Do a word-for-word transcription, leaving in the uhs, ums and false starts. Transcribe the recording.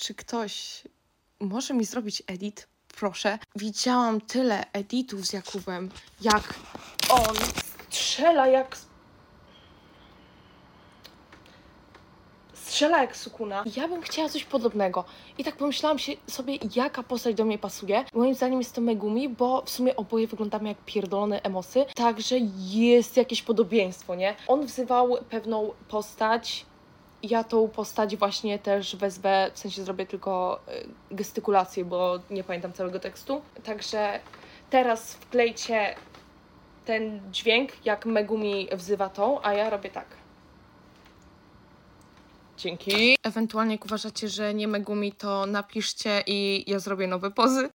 czy ktoś może mi zrobić edit? Proszę. Widziałam tyle editów z Jakubem, jak on strzela jak... Strzela jak sukuna. Ja bym chciała coś podobnego. I tak pomyślałam się sobie, jaka postać do mnie pasuje. Moim zdaniem jest to Megumi, bo w sumie oboje wyglądamy jak pierdolone emosy. Także jest jakieś podobieństwo, nie? On wzywał pewną postać. Ja tą postać właśnie też wezmę, w sensie zrobię tylko y, gestykulację, bo nie pamiętam całego tekstu. Także teraz wklejcie ten dźwięk, jak Megumi wzywa tą, a ja robię tak. Dzięki. Ewentualnie jak uważacie, że nie Megumi, to napiszcie i ja zrobię nowe pozy.